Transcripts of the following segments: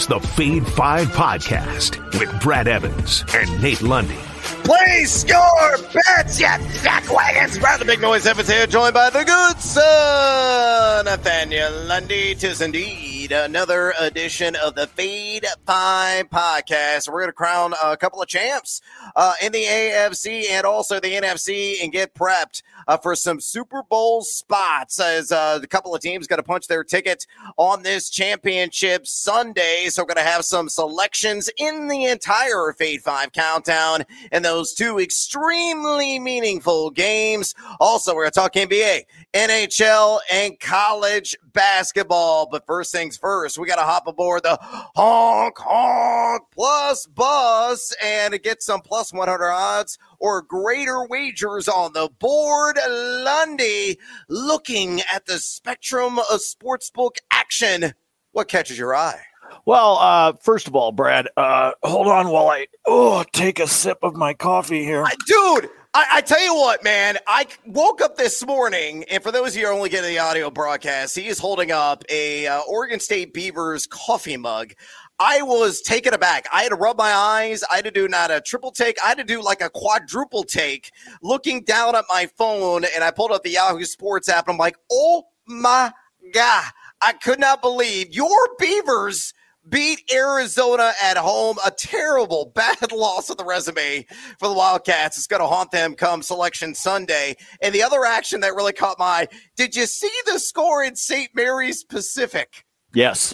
the Fade 5 podcast with Brad Evans and Nate Lundy. Place your bets, you jackwagons! Brad the Big Noise Evans here, joined by the good son, Nathaniel Lundy. 'Tis indeed another edition of the Fade 5 podcast. We're going to crown a couple of champs in the AFC and also the NFC and get prepped for some Super Bowl spots as a couple of teams got to punch their ticket on this championship Sunday. So we're going to have some selections in the entire Fade 5 countdown and those two extremely meaningful games. Also, we're going to talk NBA, NHL, and college basketball. But first things first, we got to hop aboard the Honk Honk Plus bus and get some plus 100 odds or greater wagers on the board. Lundy, looking at the spectrum of sportsbook action, what catches your eye? Well, first of all, Brad, hold on while I take a sip of my coffee here. Dude, I tell you what, man, I woke up this morning, and for those of you who are only getting the audio broadcast, he is holding up a Oregon State Beavers coffee mug. I was taken aback. I had to rub my eyes. I had to do not a triple take. I had to do like a quadruple take looking down at my phone, and I pulled up the Yahoo Sports app, and I'm like, oh, my God. I could not believe your Beavers beat Arizona at home. A terrible, bad loss of the resume for the Wildcats. It's going to haunt them come Selection Sunday. And the other action that really caught my eye, did you see the score in St. Mary's Pacific? Yes.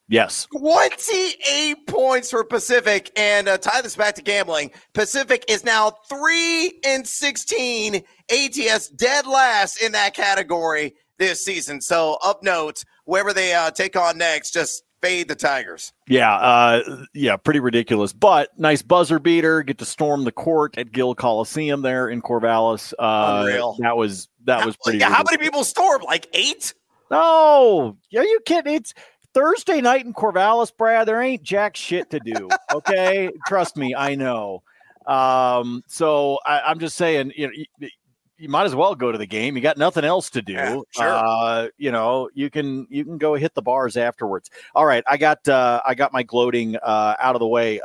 28 points for Pacific. And tie this back to gambling. Pacific is now 3-16. ATS dead last in that category this season. So up note, whoever they take on next, just fade the Tigers. Yeah, pretty ridiculous. But nice buzzer beater. Get to storm the court at Gill Coliseum there in Corvallis. Unreal. That was pretty. Yeah, how many people stormed? Like 8? No, are you kidding? It's Thursday night in Corvallis, Brad. There ain't jack shit to do. Okay, trust me, I know. So I'm just saying, you might as well go to the game. You got nothing else to do. Yeah, sure. You can go hit the bars afterwards. All right. I got my gloating out of the way.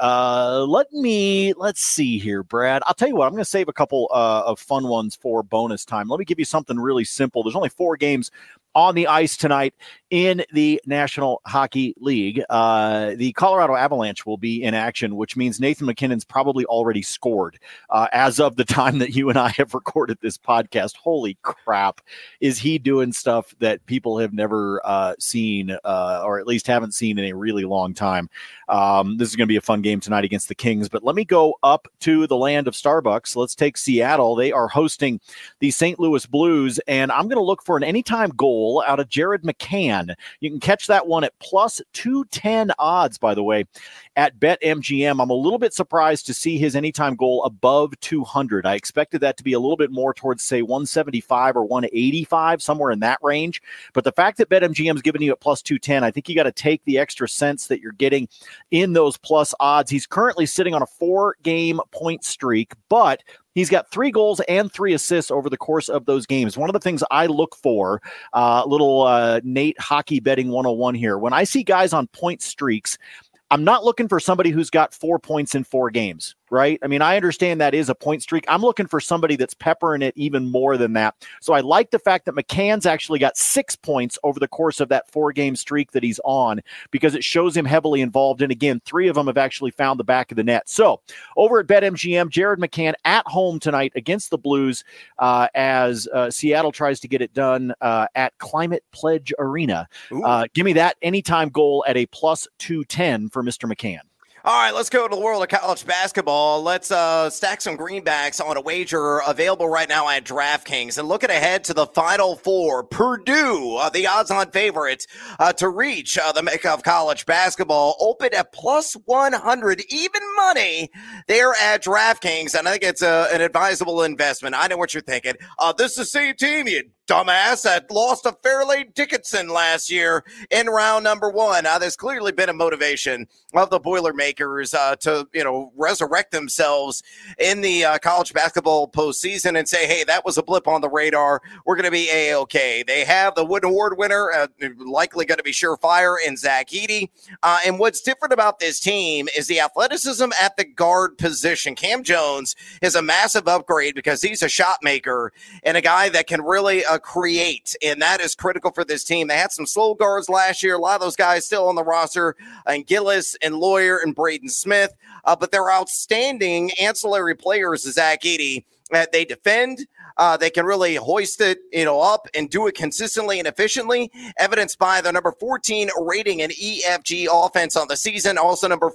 Let's see here, Brad. I'll tell you what, I'm going to save a couple of fun ones for bonus time. Let me give you something really simple. There's only 4 games on the ice tonight in the National Hockey League. The Colorado Avalanche will be in action, which means Nathan MacKinnon's probably already scored as of the time that you and I have recorded this podcast. Holy crap. Is he doing stuff that people have never seen or at least haven't seen in a really long time? This is going to be a fun game tonight against the Kings, but let me go up to the land of Starbucks. Let's take Seattle. They are hosting the St. Louis Blues, and I'm going to look for an anytime goal out of Jared McCann. You can catch that one at plus 210 odds, by the way, at BetMGM. I'm a little bit surprised to see his anytime goal above 200. I expected that to be a little bit more towards, say, 175 or 185, somewhere in that range. But the fact that BetMGM is giving you at plus 210, I think you got to take the extra cents that you're getting in those plus odds. He's currently sitting on a 4-game point streak, but he's got 3 goals and 3 assists over the course of those games. One of the things I look for, little Nate hockey betting 101 here. When I see guys on point streaks, I'm not looking for somebody who's got 4 points in 4 games, right? I mean, I understand that is a point streak. I'm looking for somebody that's peppering it even more than that. So I like the fact that McCann's actually got 6 points over the course of that 4-game streak that he's on, because it shows him heavily involved. And again, 3 of them have actually found the back of the net. So over at BetMGM, Jared McCann at home tonight against the Blues as Seattle tries to get it done at Climate Pledge Arena. Give me that anytime goal at a plus 210 for Mr. McCann. All right, let's go to the world of college basketball. Let's stack some greenbacks on a wager available right now at DraftKings. And looking ahead to the Final Four, Purdue, the odds-on favorite to reach the Mecca of college basketball, open at plus 100, even money there at DraftKings. And I think it's an advisable investment. I know what you're thinking. This is the same team, you dumbass that lost to Fairleigh Dickinson last year in round number 1. There's clearly been a motivation of the Boilermakers to, resurrect themselves in the college basketball postseason and say, hey, that was a blip on the radar. We're going to be A-OK. They have the Wooden Award winner, likely going to be surefire, in Zach Edey. And what's different about this team is the athleticism at the guard position. Cam Jones is a massive upgrade because he's a shot maker and a guy that can really create, and that is critical for this team. They had some slow guards last year. A lot of those guys still on the roster, and Gillis and Lawyer and Braden Smith, but they're outstanding ancillary players, Zach Edey. They defend. They can really hoist it, up and do it consistently and efficiently, evidenced by the number 14 rating in EFG offense on the season, also number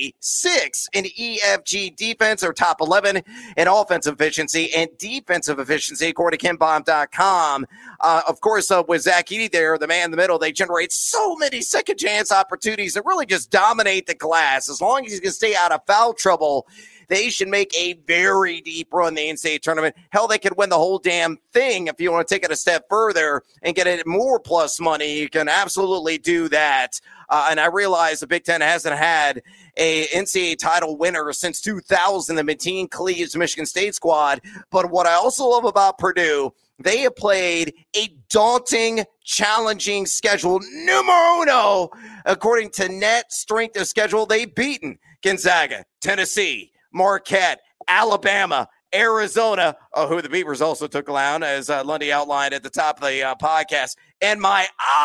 46 in EFG defense, or top 11 in offensive efficiency and defensive efficiency, according to KenPom.com. Of course, with Zach Edey there, the man in the middle, they generate so many second chance opportunities that really just dominate the glass. As long as he can stay out of foul trouble, they should make a very deep run in the NCAA tournament. Hell, they could win the whole damn thing. If you want to take it a step further and get it more plus money, you can absolutely do that. And I realize the Big Ten hasn't had a NCAA title winner since 2000, the Mateen Cleaves Michigan State squad. But what I also love about Purdue, they have played a daunting, challenging schedule. Numero uno, according to net strength of schedule, they've beaten Gonzaga, Tennessee, Marquette, Alabama, Arizona, who the Beavers also took down, as Lundy outlined at the top of the podcast, and my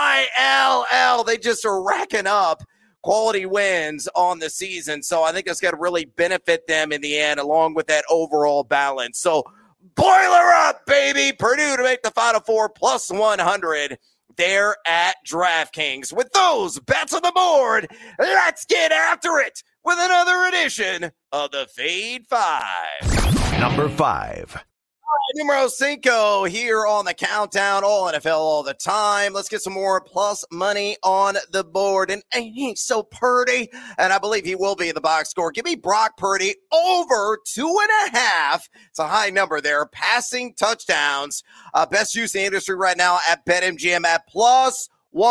ILL. They just are racking up quality wins on the season. So I think it's going to really benefit them in the end, along with that overall balance. So boiler up, baby. Purdue to make the Final Four plus 100 there at DraftKings. With those bets on the board, let's get after it with another edition of the Fade 5. Number 5. Numero 5 here on the countdown. All NFL all the time. Let's get some more plus money on the board. And he's so Purdy, and I believe he will be in the box score. Give me Brock Purdy over 2.5. It's a high number there. Passing touchdowns. Best use in the industry right now at BetMGM at plus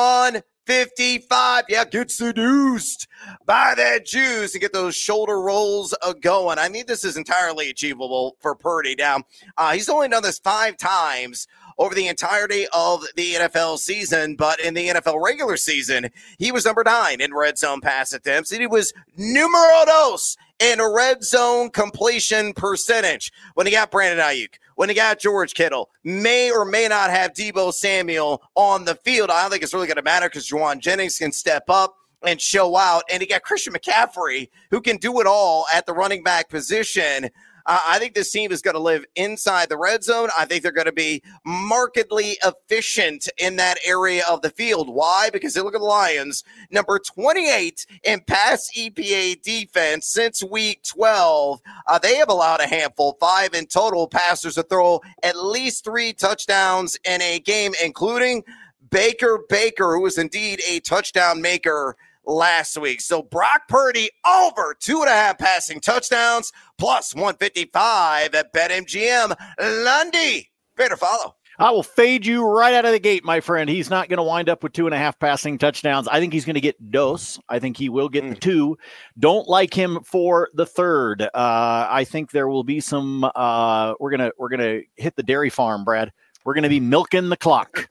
155. Yeah, get seduced by that juice and get those shoulder rolls going. I mean, this is entirely achievable for Purdy. Now, he's only done this 5 times over the entirety of the NFL season, but in the NFL regular season, he was number 9 in red zone pass attempts, and he was numero dos in red zone completion percentage. When he got Brandon Ayuk, when he got George Kittle, may or may not have Deebo Samuel on the field. I don't think it's really going to matter because Juwan Jennings can step up and show out. And he got Christian McCaffrey, who can do it all at the running back position. I think this team is going to live inside the red zone. I think they're going to be markedly efficient in that area of the field. Why? Because they look at the Lions, number 28 in pass EPA defense since week 12. They have allowed a handful, 5 in total, passers to throw at least 3 touchdowns in a game, including Baker, who was indeed a touchdown maker last week. So Brock Purdy over 2.5 passing touchdowns plus 155 at BetMGM. Lundy, better follow. I will fade you right out of the gate, my friend. He's not going to wind up with 2.5 passing touchdowns. I think he's going to get dos. I think he will get the 2. Don't like him for the 3rd. I think there will be some. We're gonna hit the dairy farm, Brad. We're going to be milking the clock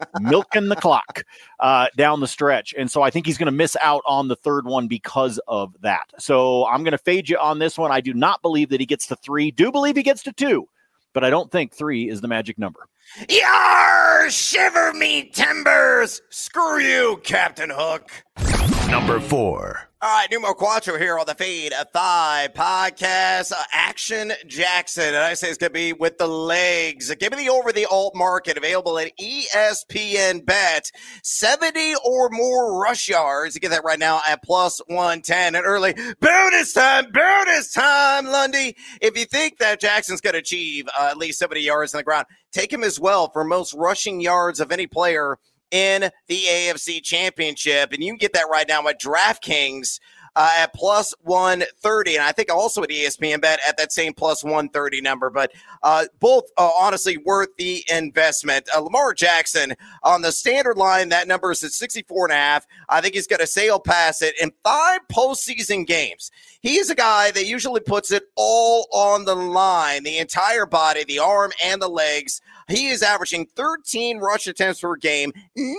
down the stretch. And so I think he's going to miss out on the 3rd one because of that. So I'm going to fade you on this one. I do not believe that he gets to 3. Do believe he gets to 2, but I don't think 3 is the magic number. Yar! Shiver me timbers! Screw you, Captain Hook. Number 4. All right, numero cuatro here on the Fade 5 podcast. Action Jackson, and I say it's going to be with the legs. Give me the over the alt market available at ESPN Bet. 70 or more rush yards. You get that right now at plus 110. And early bonus time, Lundy. If you think that Jackson's going to achieve at least 70 yards on the ground, take him as well for most rushing yards of any player in the AFC Championship. And you can get that right now at DraftKings. at plus 130. And I think also at ESPN Bet at that same plus 130 number. But both honestly worth the investment. Lamar Jackson on the standard line, that number is at 64.5. I think he's going to sail past it in 5 postseason games. He is a guy that usually puts it all on the line, the entire body, the arm and the legs. He is averaging 13 rush attempts per game,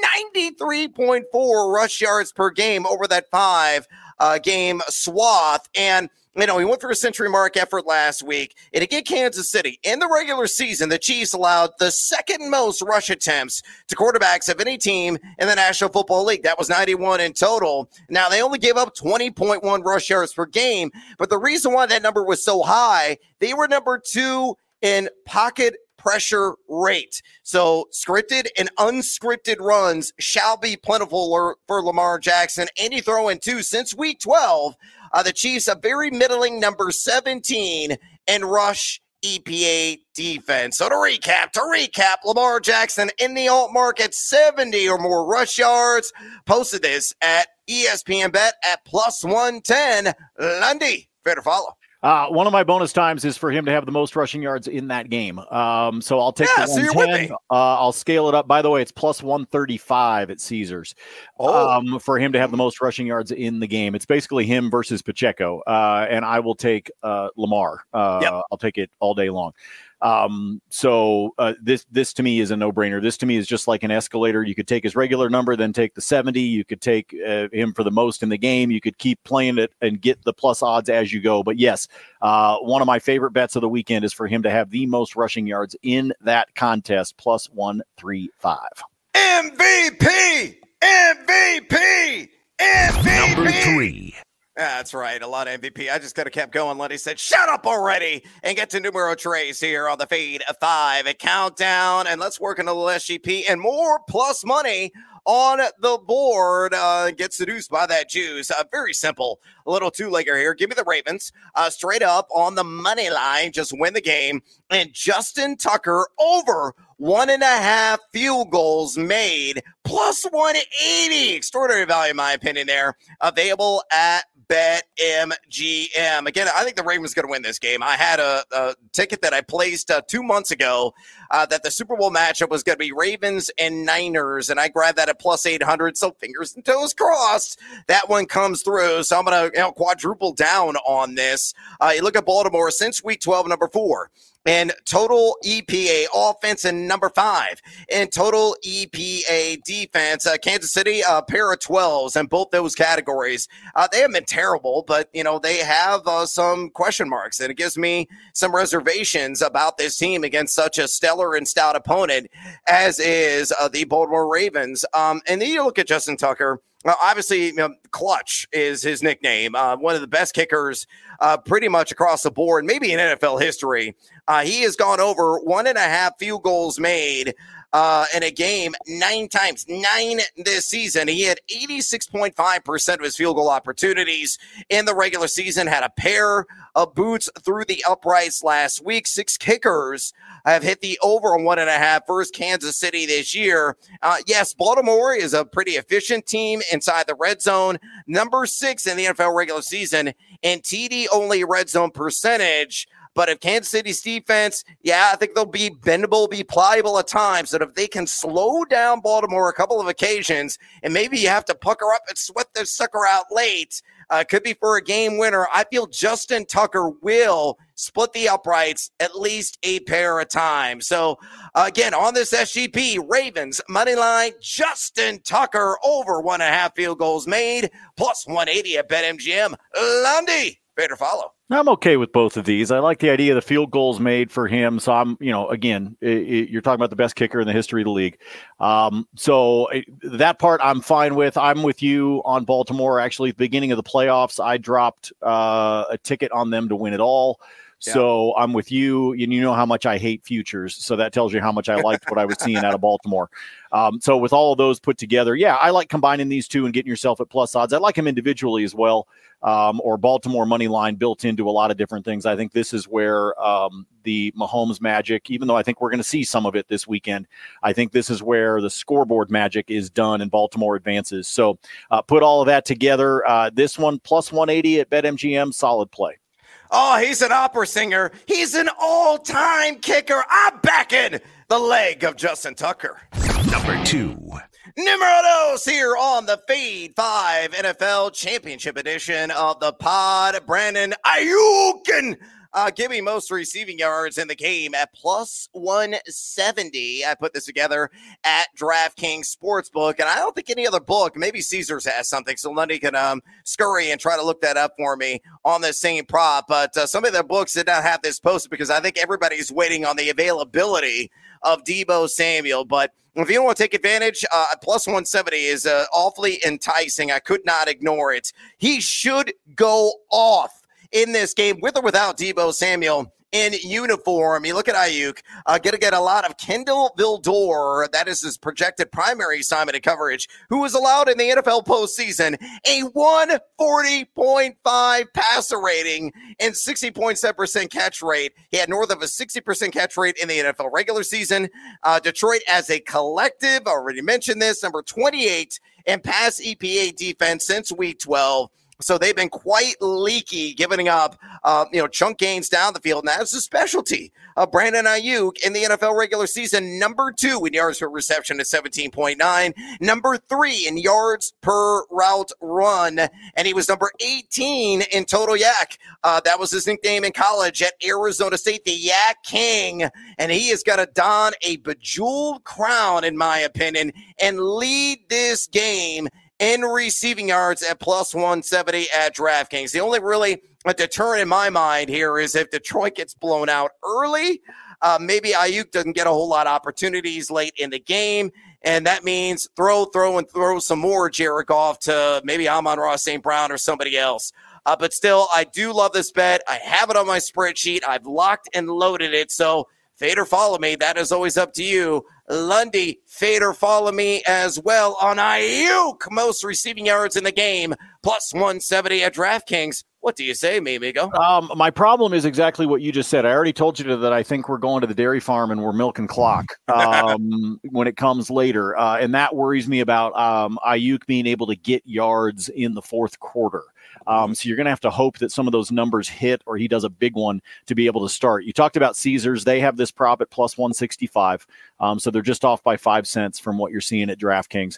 93.4 rush yards per game over that 5-game swath. And, he went for a century mark effort last week. And again, Kansas City, in the regular season, the Chiefs allowed the second most rush attempts to quarterbacks of any team in the National Football League. That was 91 in total. Now, they only gave up 20.1 rush yards per game. But the reason why that number was so high, they were number 2 in pocket pressure rate. So scripted and unscripted runs shall be plentiful for Lamar Jackson. And you throw in 2 since week 12. The Chiefs, a very middling number 17 in rush EPA defense. So to recap, Lamar Jackson in the alt market, 70 or more rush yards. Posted this at ESPN Bet at plus 110. Lundy, fair to follow. One of my bonus times is for him to have the most rushing yards in that game. So I'll take the 110. I'll scale it up. By the way, it's plus 135 at Caesars for him to have the most rushing yards in the game. It's basically him versus Pacheco, and I will take Lamar. I'll take it all day long. So this to me is a no-brainer. This to me is just like an escalator. You could take his regular number, then take the 70. You could take him for the most in the game. You could keep playing it and get the plus odds as you go. But yes, one of my favorite bets of the weekend is for him to have the most rushing yards in that contest, plus 135. MVP! Number 3. That's right. A lot of MVP. I just could have kept going. Lenny said, shut up already and get to numero tres here on the Fade 5 at Countdown. And let's work on a little SGP and more plus money on the board. Get seduced by that juice. Very simple. A little two-legger here. Give me the Ravens straight up on the money line. Just win the game. And Justin Tucker over 1.5 field goals made plus 180. Extraordinary value, in my opinion, there. Available at BetMGM. Again, I think the Ravens going to win this game. I had a ticket that I placed 2 months ago that the Super Bowl matchup was going to be Ravens and Niners, and I grabbed that at plus 800. So fingers and toes crossed, that one comes through. So I'm going to quadruple down on this. You look at Baltimore since week 12, number 4. And total EPA offense and number 5 in total EPA defense. Kansas City, a pair of 12s in both those categories. They haven't been terrible, but, they have some question marks. And it gives me some reservations about this team against such a stellar and stout opponent as is the Baltimore Ravens. And then you look at Justin Tucker. Obviously, Clutch is his nickname. One of the best kickers pretty much across the board, maybe in NFL history. He has gone over 1.5 field goals made in a game 9 times, 9 this season. He had 86.5% of his field goal opportunities in the regular season, had a pair of boots through the uprights last week. 6 kickers have hit the over on 1.5 versus Kansas City this year. Yes, Baltimore is a pretty efficient team inside the red zone. Number 6 in the NFL regular season and TD-only red zone percentage. But if Kansas City's defense, I think they'll be bendable, be pliable at times. That if they can slow down Baltimore a couple of occasions, and maybe you have to pucker up and sweat the sucker out late, could be for a game winner. I feel Justin Tucker will split the uprights at least a pair of times. So, again, on this SGP, Ravens, money line, Justin Tucker over 1.5 field goals made, plus 180 at BetMGM. Lundy, better follow. I'm okay with both of these. I like the idea of the field goals made for him. So I'm, again, you're talking about the best kicker in the history of the league. So that part I'm fine with. I'm with you on Baltimore. Actually, at the beginning of the playoffs, I dropped a ticket on them to win it all. So I'm with you, and you know how much I hate futures. So that tells you how much I liked what I was seeing out of Baltimore. So with all of those put together, I like combining these two and getting yourself at plus odds. I like them individually as well, or Baltimore money line built into a lot of different things. I think this is where the Mahomes magic, even though I think we're going to see some of it this weekend, I think this is where the scoreboard magic is done and Baltimore advances. So put all of that together. This one, plus 180 at BetMGM, solid play. Oh, he's an opera singer. He's an all-time kicker. I'm backing the leg of Justin Tucker. Number 2. Numero dos here on the Fade 5 NFL Championship edition of the pod. Brandon Ayuk. Give me most receiving yards in the game at plus 170. I put this together at DraftKings Sportsbook, and I don't think any other book, maybe Caesars has something, so Lundy can scurry and try to look that up for me on the same prop. But some of their books did not have this posted because I think everybody's waiting on the availability of Deebo Samuel. But if you don't want to take advantage, plus 170 is awfully enticing. I could not ignore it. He should go off in this game, with or without Deebo Samuel in uniform. You look at Ayuk, going to get a lot of Kendall Vildor. That is his projected primary assignment and coverage, who was allowed in the NFL postseason a 140.5 passer rating and 60.7% catch rate. He had north of a 60% catch rate in the NFL regular season. Detroit as a collective, already mentioned this, number 28 in pass EPA defense since week 12. So they've been quite leaky, giving up, chunk gains down the field. And that's the specialty of Brandon Ayuk in the NFL regular season. Number 2 in yards per reception at 17.9. Number 3 in yards per route run. And he was number 18 in total yak. That was his nickname in college at Arizona State, the Yak King. And he is going to don a bejeweled crown, in my opinion, and lead this game in receiving yards at plus 170 at DraftKings. The only really deterrent in my mind here is if Detroit gets blown out early, maybe Ayuk doesn't get a whole lot of opportunities late in the game, and that means throw some more Jared Goff to maybe Amon-Ra St. Brown or somebody else. But still, I do love this bet. I have it on my spreadsheet. I've locked and loaded it, so fade or follow me. That is always up to you. Lundy, fade or follow me as well on Ayuk. Most receiving yards in the game, plus 170 at DraftKings. What do you say, me, amigo? My problem is exactly what you just said. I already told you that I think we're going to the dairy farm and we're milking clock when it comes later. And that worries me about Ayuk being able to get yards in the fourth quarter. So you're going to have to hope that some of those numbers hit or he does a big one to be able to start. You talked about Caesars. They have this prop at plus 165. So they're just off by 5 cents from what you're seeing at DraftKings.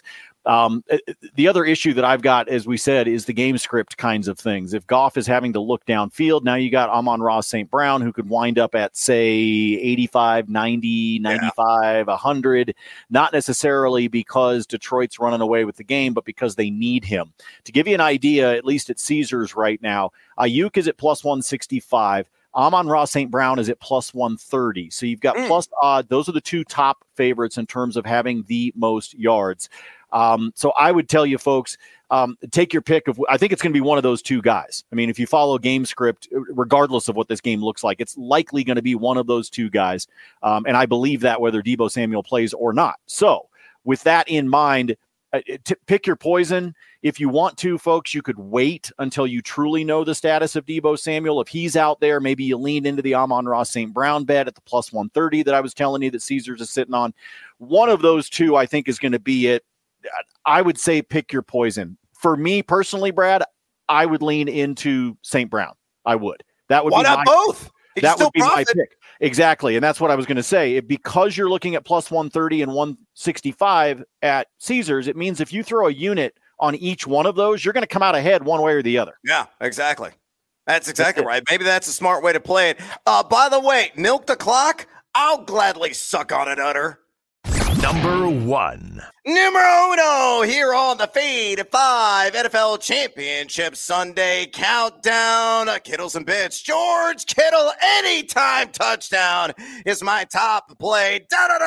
The other issue that I've got, as we said, is the game script kinds of things. If Goff is having to look downfield, now you got Amon-Ra St. Brown, who could wind up at, say, 85, 90, 95, 100, not necessarily because Detroit's running away with the game, but because they need him. To give you an idea, at least at Caesars right now, Ayuk is at plus 165. Amon-Ra St. Brown is at plus 130. So you've got plus odd. Those are the two top favorites in terms of having the most yards. So I would tell you folks, take your pick of, I think it's going to be one of those two guys. I mean, if you follow game script, regardless of what this game looks like, it's likely going to be one of those two guys. And I believe that whether Deebo Samuel plays or not. So with that in mind, pick your poison. If you want to, folks, you could wait until you truly know the status of Deebo Samuel. If he's out there, maybe you lean into the Amon-Ra St. Brown bet at the plus 130 that I was telling you that Caesars is sitting on. One of those two, I think, is going to be it. I would say pick your poison. For me personally, Brad, I would lean into St. Brown. I would. That would Why be not both? That would be my pick. Exactly. And that's what I was going to say. Because you're looking at plus 130 and 165 at Caesars, it means if you throw a unit on each one of those, you're going to come out ahead one way or the other. Yeah, exactly. That's exactly right. Maybe that's a smart way to play it. By the way, milk the clock. I'll gladly suck on it, Utter. Number 1. Numero uno here on the Fade 5 NFL Championship Sunday countdown. Kittles and bits. George Kittle, anytime touchdown is my top play.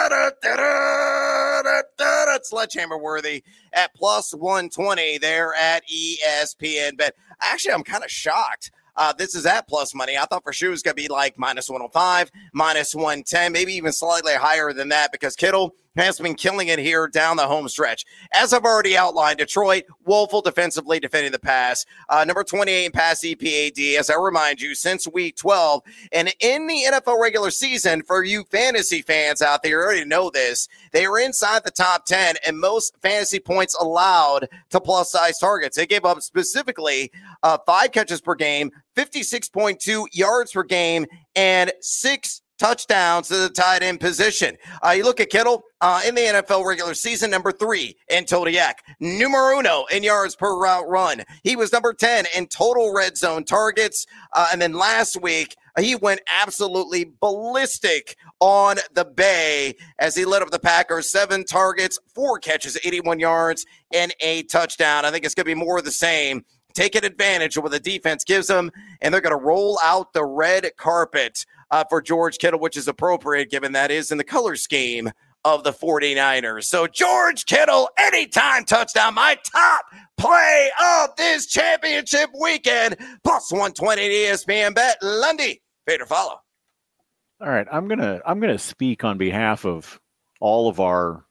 Sledgehammer worthy at plus 120 there at ESPN. But actually, I'm kind of shocked. This is at plus money. I thought for sure it was going to be like minus 105, minus 110, maybe even slightly higher than that because Kittle has been killing it here down the home stretch. As I've already outlined, Detroit, woeful defensively defending the pass. Number 28 in pass EPAD, as I remind you, since week 12. And in the NFL regular season, for you fantasy fans out there, you already know this, they were inside the top 10 and most fantasy points allowed to plus-size targets. They gave up specifically 5 catches per game, 56.2 yards per game, and 6 touchdowns to the tight end position. You look at Kittle in the NFL regular season, number 3 in Todiak, numero uno in yards per route run. He was number 10 in total red zone targets. And then last week, he went absolutely ballistic on the Bay as he lit up the Packers. 7 targets, 4 catches, 81 yards, and a touchdown. I think it's going to be more of the same. Taking advantage of what the defense gives them, and they're going to roll out the red carpet for George Kittle, which is appropriate given that is in the color scheme of the 49ers. So George Kittle, anytime touchdown, my top play of this championship weekend, plus 120 at ESPN Bet. Lundy, pay to follow. All right, I'm gonna speak on behalf of all of our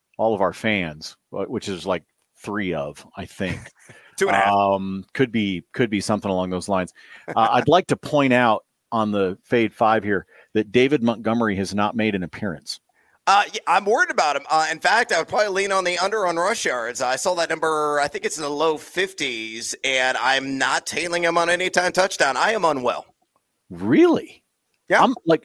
fans, which is like 3 of, I think. 2.5. Could be something along those lines. I'd like to point out on the Fade 5 here that David Montgomery has not made an appearance. Yeah, I'm worried about him. In fact, I would probably lean on the under on rush yards. I saw that number, I think it's in the low 50s, and I'm not tailing him on anytime touchdown. I am unwell. Really? Yeah.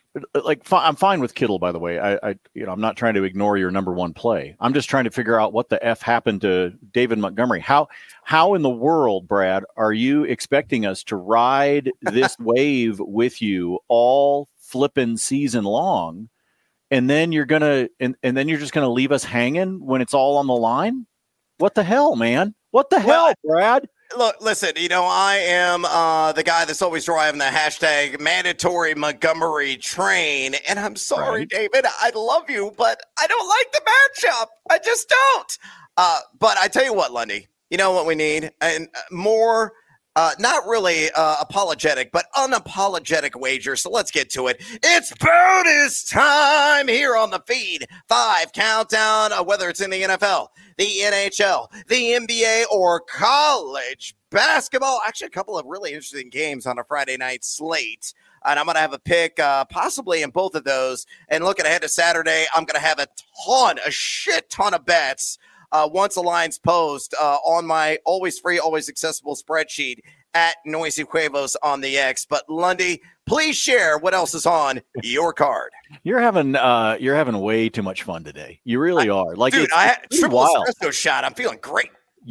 I'm fine with Kittle, by the way. I'm not trying to ignore your number 1 play. I'm just trying to figure out what the F happened to David Montgomery. How in the world, Brad, are you expecting us to ride this wave with you all flipping season long? And then you're just gonna leave us hanging when it's all on the line? What the hell, man? What the hell, Brad? Look, listen, I am the guy that's always driving the hashtag mandatory Montgomery train. And I'm sorry, right, David, I love you, but I don't like the matchup. I just don't. But I tell you what, Lundy, you know what we need? And more, not really apologetic, but unapologetic wager. So let's get to it. It's bonus time here on the Feed 5 countdown, whether it's in the NFL, the NHL, the NBA, or college basketball. Actually, a couple of really interesting games on a Friday night slate. And I'm going to have a pick possibly in both of those. And looking ahead to Saturday, I'm going to have a shit ton of bets once the lines post on my always free, always accessible spreadsheet at Noisy Cuevos on the X. But Lundy, please share what else is on your card. You're having way too much fun today. You really are. Like, dude, I had triple espresso shot. I'm feeling great.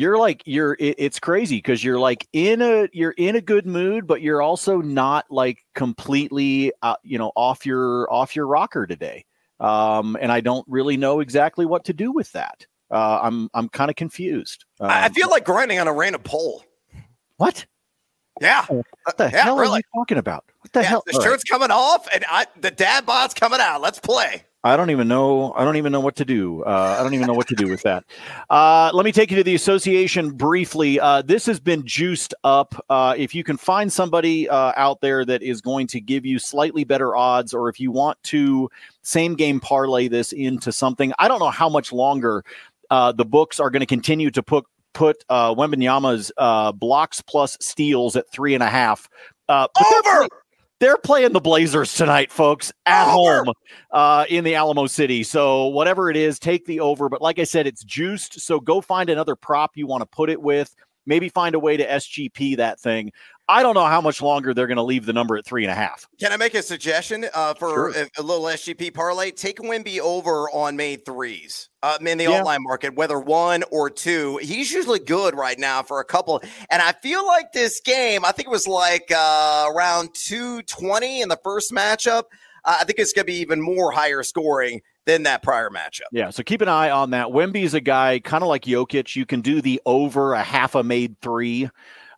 It's crazy because you're like in a good mood, but you're also not like completely off your rocker today. And I don't really know exactly what to do with that. I'm kind of confused. I feel like grinding on a random pole. What? Yeah. What the hell are you talking about? What the hell? The shirt's coming off and the dad bod's coming out. Let's play. I don't even know what to do. I don't even know what to do with that. Let me take you to the association briefly. This has been juiced up. If you can find somebody out there that is going to give you slightly better odds, or if you want to same game parlay this into something, I don't know how much longer the books are going to continue to put Wembanyama's blocks plus steals at 3.5. Over. They're playing the Blazers tonight, folks, at home in the Alamo City. So whatever it is, take the over. But like I said, it's juiced. So go find another prop you want to put it with. Maybe find a way to SGP that thing. I don't know how much longer they're going to leave the number at 3.5. Can I make a suggestion for Sure. a little SGP parlay? Take Wemby over on made threes in the online market, whether 1 or 2. He's usually good right now for a couple. And I feel like this game, I think it was like around 220 in the first matchup. I think it's going to be even more higher scoring than that prior matchup. Yeah, so keep an eye on that. Wemby is a guy kind of like Jokic. You can do the over a half a made 3.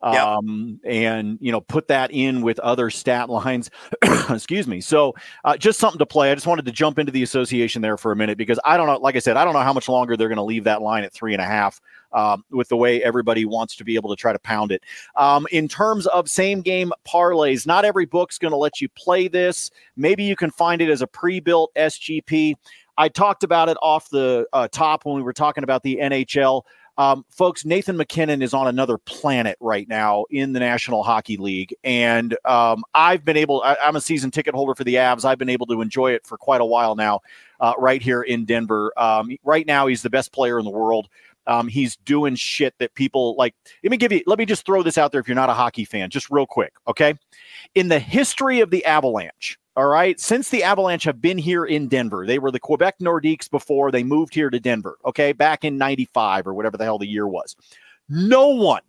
and, put that in with other stat lines. Excuse me. So just something to play. I just wanted to jump into the association there for a minute because I don't know, like I said, I don't know how much longer they're going to leave that line at 3.5 with the way everybody wants to be able to try to pound it. In terms of same game parlays, not every book's going to let you play this. Maybe you can find it as a pre-built SGP. I talked about it off the top when we were talking about the NHL. Folks, Nathan MacKinnon is on another planet right now in the National Hockey League. And I'm a season ticket holder for the Avs. I've been able to enjoy it for quite a while now right here in Denver. Right now, he's the best player in the world. He's doing shit that people like. Let me just throw this out there if you're not a hockey fan, just real quick. Okay. In the history of the Avalanche, all right, since the Avalanche have been here in Denver, they were the Quebec Nordiques before they moved here to Denver, okay, back in 95 or whatever the hell the year was. No one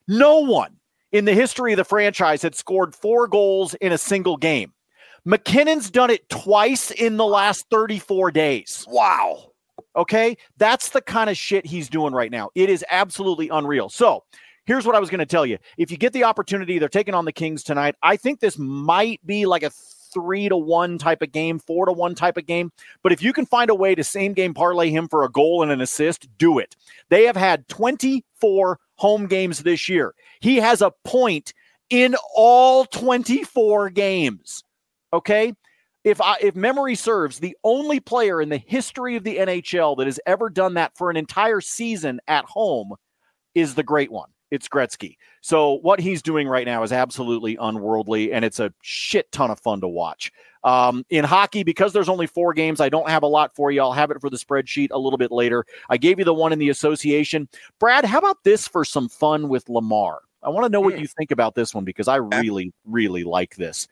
in the history of the franchise had scored 4 goals in a single game. McKinnon's done it twice in the last 34 days. Wow. Okay, that's the kind of shit he's doing right now. It is absolutely unreal. So here's what I was going to tell you. If you get the opportunity, they're taking on the Kings tonight. I think this might be like a 3-1 type of game, 4-1 type of game. But if you can find a way to same game parlay him for a goal and an assist, do it. They have had 24 home games this year. He has a point in all 24 games. Okay? If memory serves, the only player in the history of the NHL that has ever done that for an entire season at home is the great one. It's Gretzky. So what he's doing right now is absolutely unworldly, and it's a shit ton of fun to watch. In hockey, because there's only 4 games, I don't have a lot for you. I'll have it for the spreadsheet a little bit later. I gave you the one in the association. Brad, how about this for some fun with Lamar? I want to know what you think about this one because I really, really like this.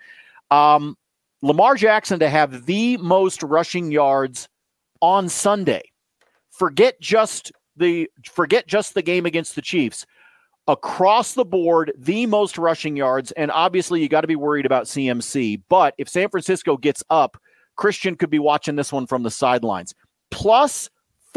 Lamar Jackson to have the most rushing yards on Sunday. Forget just the game against the Chiefs. Across the board, the most rushing yards, and obviously you got to be worried about CMC. But if San Francisco gets up, Christian could be watching this one from the sidelines. Plus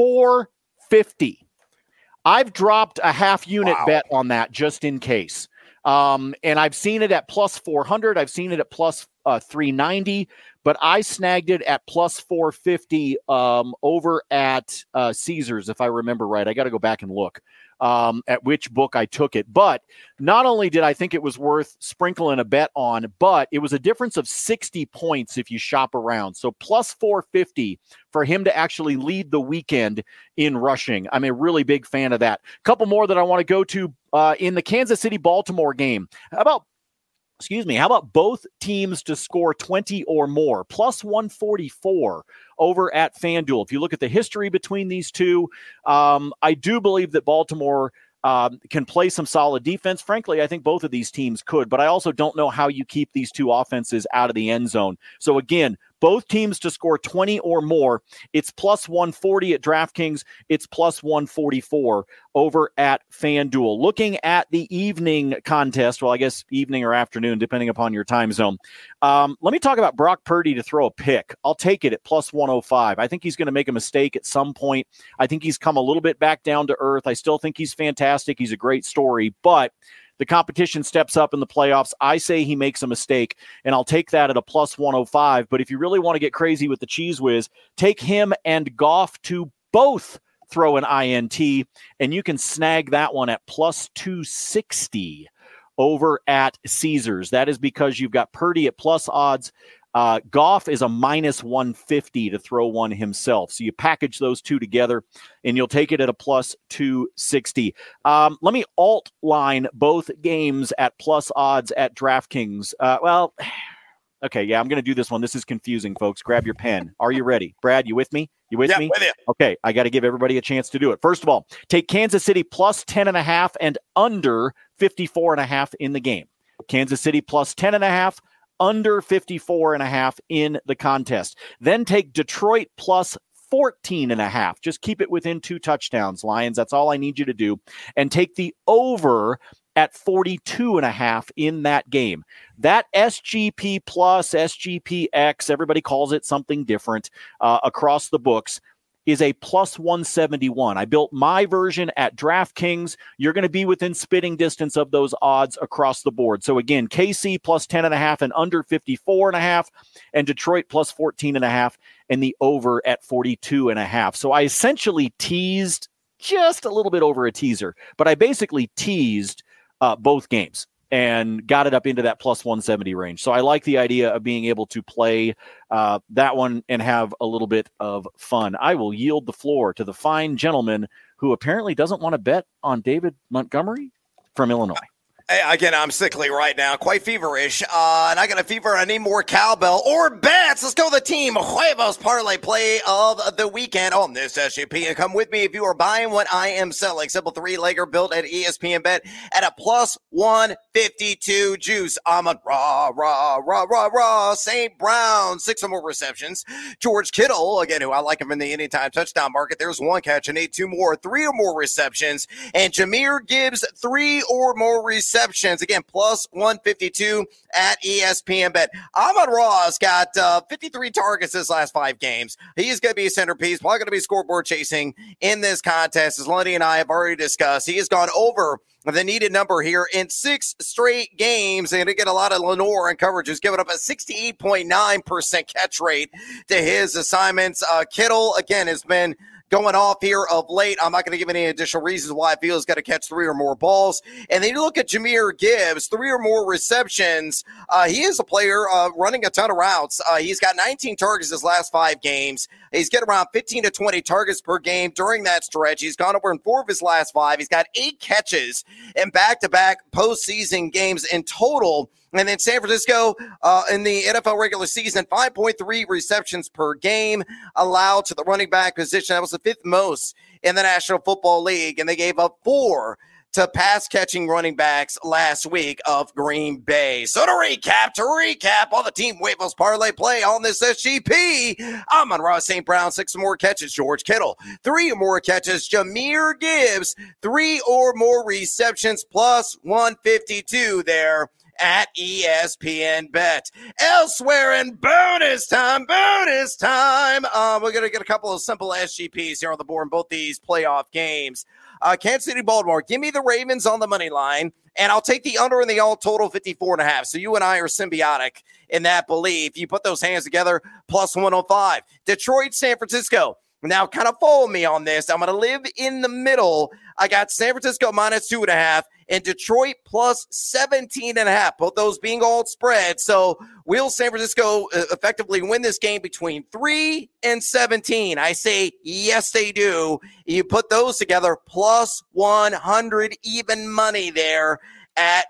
450. I've dropped a half unit bet on that just in case. And I've seen it at plus 400. I've seen it at plus 390, but I snagged it at plus 450 over at Caesars, if I remember right. I got to go back and look at which book I took it. But not only did I think it was worth sprinkling a bet on, but it was a difference of 60 points if you shop around. So plus 450 for him to actually lead the weekend in rushing. I'm a really big fan of that. A couple more that I want to go to in the Kansas City-Baltimore game. How about both teams to score 20 or more? Plus 144 over at FanDuel. If you look at the history between these two, I do believe that Baltimore can play some solid defense. Frankly, I think both of these teams could, but I also don't know how you keep these two offenses out of the end zone. So again, both teams to score 20 or more. It's plus 140 at DraftKings. It's plus 144 over at FanDuel. Looking at the evening contest, well, I guess evening or afternoon, depending upon your time zone. Let me talk about Brock Purdy to throw a pick. I'll take it at plus 105. I think he's going to make a mistake at some point. I think he's come a little bit back down to earth. I still think he's fantastic. He's a great story, but the competition steps up in the playoffs. I say he makes a mistake, and I'll take that at a plus 105. But if you really want to get crazy with the Cheese Whiz, take him and Goff to both throw an INT, and you can snag that one at plus 260 over at Caesars. That is because you've got Purdy at plus odds. Goff is a minus 150 to throw one himself. So you package those two together and you'll take it at a plus 260. Let me alt line both games at plus odds at DraftKings. Okay, yeah, I'm going to do this one. This is confusing, folks. Grab your pen. Are you ready? Brad, you with me? You with me? With you. Okay, I got to give everybody a chance to do it. First of all, take Kansas City plus 10.5 and under 54.5 in the game. Kansas City plus 10.5. Under 54.5 in the contest. Then take Detroit plus 14.5. Just keep it within 2 touchdowns, Lions. That's all I need you to do. And take the over at 42.5 in that game. That SGP plus, SGPX, everybody calls it something different across the books. is a plus 171. I built my version at DraftKings. You're going to be within spitting distance of those odds across the board. So again, KC plus 10.5 and under 54.5, and Detroit plus 14.5 and the over at 42.5. So I essentially teased just a little bit over a teaser, but I basically teased both games and got it up into that plus 170 range. So I like the idea of being able to play that one and have a little bit of fun. I will yield the floor to the fine gentleman who apparently doesn't want to bet on David Montgomery from Illinois. Again, I'm sickly right now, quite feverish, and I got a fever. I need more cowbell or bets. Let's go the team Huevos parlay play of the weekend on this SGP. And come with me if you are buying what I am selling. Simple three-legger built at ESPN Bet at a plus 152 juice. Amon Ra, St. Brown, 6 or more receptions. George Kittle, again, who I like him in the anytime touchdown market. There's 1 catch. I need 2 more, 3 or more receptions. And Jahmyr Gibbs, 3 or more receptions. Again, plus 152 at ESPN Bet. Amon Ra's got 53 targets his last 5 games. He's going to be a centerpiece, probably going to be scoreboard chasing in this contest, as Lundy and I have already discussed. He has gone over the needed number here in 6 straight games. And to get a lot of Lenore and coverage, has given up a 68.9% catch rate to his assignments. Kittle, again, has been going off here of late. I'm not going to give any additional reasons why I feel he's got to catch 3 or more balls. And then you look at Jahmyr Gibbs, 3 or more receptions. He is a player running a ton of routes. He's got 19 targets his last 5 games. He's getting around 15 to 20 targets per game during that stretch. He's gone over in 4 of his last 5. He's got 8 catches in back-to-back postseason games in total. And then San Francisco in the NFL regular season, 5.3 receptions per game allowed to the running back position. That was the 5th most in the National Football League. And they gave up 4 to pass-catching running backs last week of Green Bay. So to recap on the Team Huevos parlay play on this SGP, Amon Ra St. Brown, 6 or more catches. George Kittle, 3 or more catches. Jahmyr Gibbs, 3 or more receptions, plus 152 there at ESPN Bet. Elsewhere in bonus time, we're going to get a couple of simple SGPs here on the board in both these playoff games. Kansas City, Baltimore, give me the Ravens on the money line, and I'll take the under in the all total 54.5. So you and I are symbiotic in that belief. You put those hands together, plus 105. Detroit, San Francisco. Now, kind of follow me on this. I'm going to live in the middle. I got San Francisco minus 2.5 and Detroit plus 17.5. Both those being all spread. So will San Francisco effectively win this game between 3 and 17? I say yes, they do. You put those together, plus 100 even money there at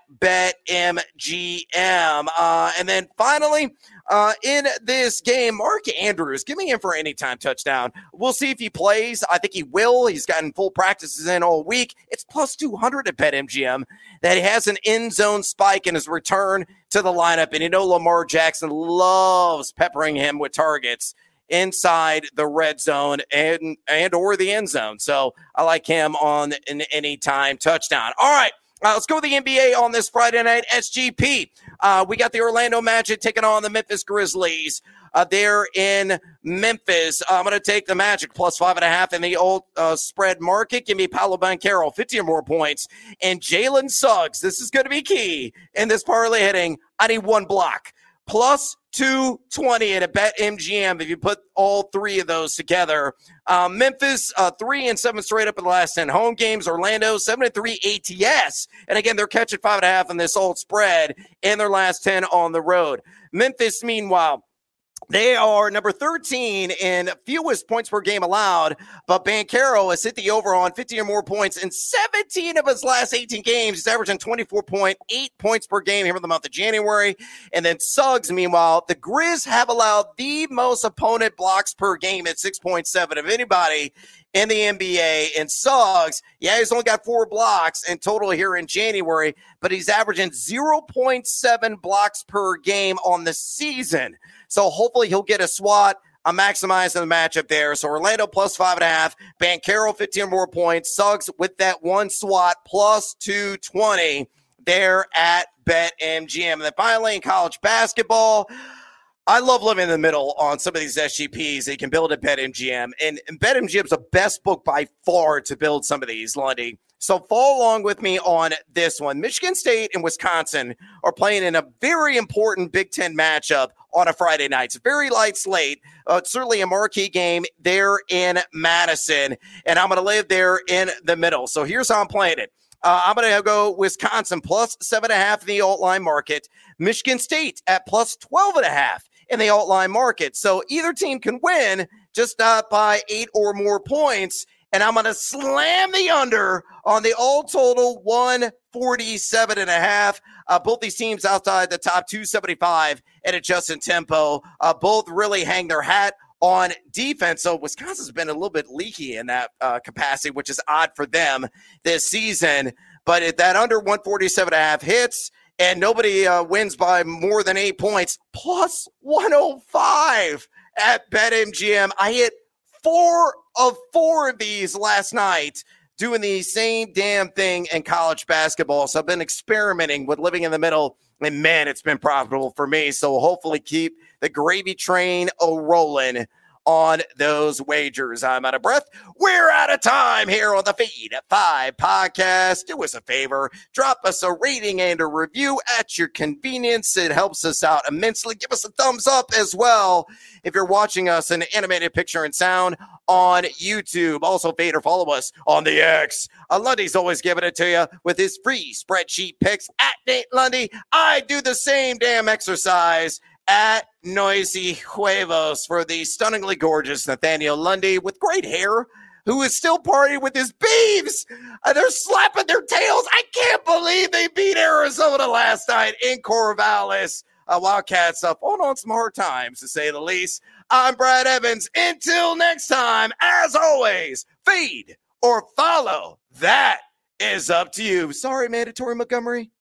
BetMGM. And then finally, in this game, Mark Andrews, give me him for an anytime touchdown. We'll see if he plays. I think he will. He's gotten full practices in all week. It's plus 200 at BetMGM that he has an end zone spike in his return to the lineup. And you know Lamar Jackson loves peppering him with targets inside the red zone and or the end zone. So I like him on an anytime touchdown. All right. Let's go with the NBA on this Friday night SGP. We got the Orlando Magic taking on the Memphis Grizzlies. They're in Memphis. I'm going to take the Magic plus 5.5 in the old spread market. Give me Paolo Banchero, 50 or more points. And Jalen Suggs, this is going to be key in this parlay hitting. I need 1 block. Plus 220 at a BetMGM if you put all 3 of those together. Memphis, 3-7 straight up in the last 10 home games. Orlando, 7-3 ATS. And again, they're catching 5.5 in this old spread in their last 10 on the road. Memphis, meanwhile, they are number 13 in fewest points per game allowed, but Banchero has hit the over on 50 or more points in 17 of his last 18 games. He's averaging 24.8 points per game here in the month of January. And then Suggs, meanwhile, the Grizz have allowed the most opponent blocks per game at 6.7 of anybody in the NBA. And Suggs, he's only got 4 blocks in total here in January, but he's averaging 0.7 blocks per game on the season. So hopefully he'll get a swat. I'm maximizing the matchup there. So Orlando plus 5.5, Banchero 15 or more points, Suggs with that 1 swat plus 220 there at BetMGM. And then finally in college basketball, I love living in the middle on some of these SGPs that you can build at BetMGM. And BetMGM is the best book by far to build some of these, Lundy. So follow along with me on this one. Michigan State and Wisconsin are playing in a very important Big Ten matchup on a Friday night. It's a very light slate. Certainly a marquee game there in Madison. And I'm going to live there in the middle. So here's how I'm playing it. I'm going to go Wisconsin plus 7.5 in the alt line market. Michigan State at plus 12.5 in the alt line market. So either team can win, just not by 8 or more points. And I'm going to slam the under on the all total 147.5. Both these teams outside the top 275 at adjusted tempo. Both really hang their hat on defense. So Wisconsin's been a little bit leaky in that capacity, which is odd for them this season. But if that under 147.5 hits and nobody wins by more than 8 points, plus 105 at BetMGM. I hit 4 of 4 of these last night doing the same damn thing in college basketball. So I've been experimenting with living in the middle, and man, it's been profitable for me. So hopefully keep the gravy train a-rolling on those wagers. I'm out of breath. We're out of time here on the Feed 5 podcast. Do us a favor. Drop us a rating and a review at your convenience. It helps us out immensely. Give us a thumbs up as well if you're watching us in animated picture and sound on YouTube. Also, fade or follow us on the X. Lundy's always giving it to you with his free spreadsheet picks at Nate Lundy. I do the same damn exercise at Noisy Huevos for the stunningly gorgeous Nathaniel Lundy with great hair, who is still partying with his beeves. They're slapping their tails. I can't believe they beat Arizona last night in Corvallis. Wildcats up on some hard times, to say the least. I'm Brad Evans. Until next time, as always, feed or follow. That is up to you. Sorry, Mandatory Montgomery.